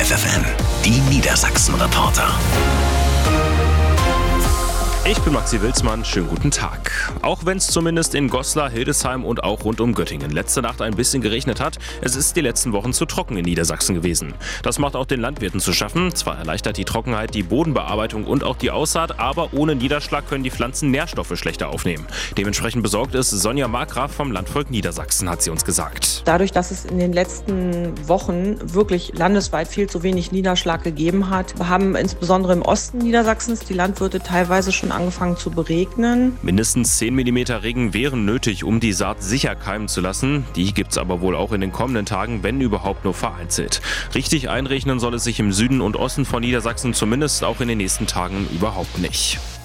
FFN, die Niedersachsen-Reporter. Ich bin Maxi Wilsmann, schönen guten Tag. Auch wenn es zumindest in Goslar, Hildesheim und auch rund um Göttingen letzte Nacht ein bisschen geregnet hat, es ist die letzten Wochen zu trocken in Niedersachsen gewesen. Das macht auch den Landwirten zu schaffen. Zwar erleichtert die Trockenheit die Bodenbearbeitung und auch die Aussaat, aber ohne Niederschlag können die Pflanzen Nährstoffe schlechter aufnehmen. Dementsprechend besorgt ist Sonja Markgraf vom Landvolk Niedersachsen, hat sie uns gesagt. Dadurch, dass es in den letzten Wochen wirklich landesweit viel zu wenig Niederschlag gegeben hat, haben insbesondere im Osten Niedersachsens die Landwirte teilweise schon angefangen zu beregnen. Mindestens 10 mm Regen wären nötig, um die Saat sicher keimen zu lassen. Die gibt's aber wohl auch in den kommenden Tagen, wenn überhaupt nur vereinzelt. Richtig einregnen soll es sich im Süden und Osten von Niedersachsen zumindest auch in den nächsten Tagen überhaupt nicht.